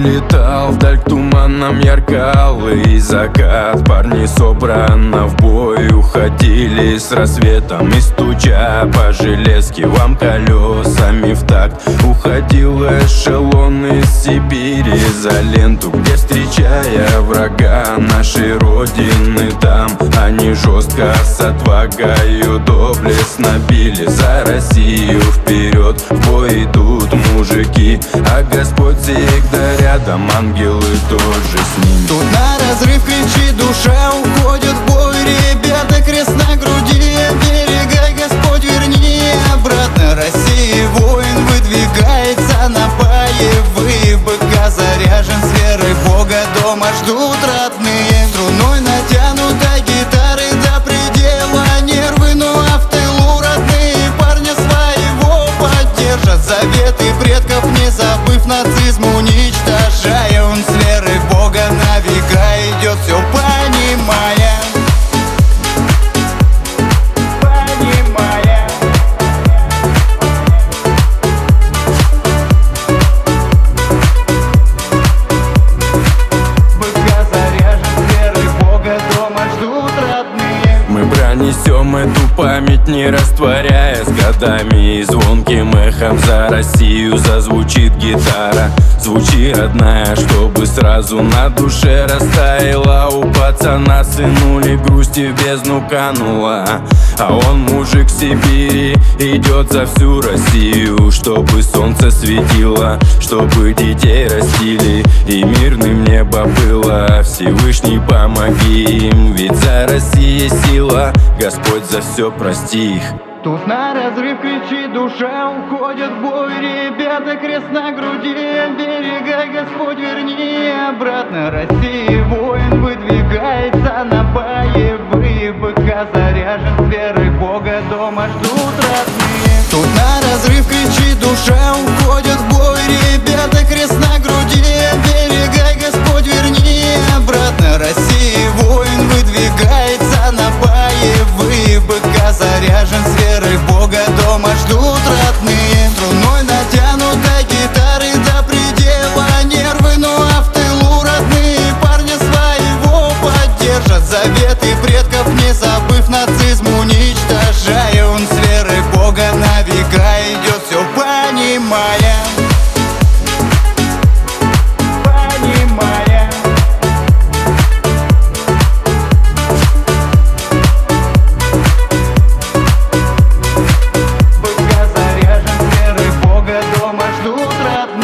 улетал вдаль к туманам яркалый закат. Парни собрано в бой уходили с рассветом, и стуча по железке вам колесами в такт. Уходил эшелон из Сибири за ленту, где, встречая врага нашей родины, там они жестко с отвагою доблестно били за Россию вперед. В бой идут мужики, а Господь всегда рядом, ангелы тоже с ними. Тут на разрыв кричит душа, уходит в бой ребята, крест на груди. Берегай, Господь, верни обратно. России воин выдвигается на боевые. БК заряжен с верой Бога, дома ждут родные. Струной натянута гитары до предела нервы, ну а в тылу родные парня своего поддержат. Заветы предков не забыв, нацизм уничтожая, он с верой в Бога на века идет, все понимая. БК заряжен с верой Бога, дома ждут родные. Мы пронесем эту память, не растворяя с годами, и звонким эхом за Россию зазвучит гитара. Звучи, родная, чтобы сразу на душе растаяла. У пацана сынули грусти в бездну канула, а он, мужик Сибири, идет за всю Россию, чтобы солнце светило, чтобы детей растили и мирным небо было. Всевышний, помоги им, ведь за Россией сила, Господь за все прости их. Тут на разрыв кричит душа, уходят в бой ребята, крест на груди. Берегай, Господь, верни обратно. России воин выдвигается на боевые. БК заряжен с верой Бога, дома ждут родные. Тут на разрыв кричит душа, уходят в бой ребята, крест на груди. Берегай, Господь, верни обратно. России воин выдвигается на боевые. БК заряжен с верой Бога, дома ждут родные. Струной натянута гитары до предела нервы, ну а в тылу родные парня своего поддержат. Заветы предков не забыв, нацизм уничтожая, он с верой Бога на века идет, все понимая. Дома ждут родные.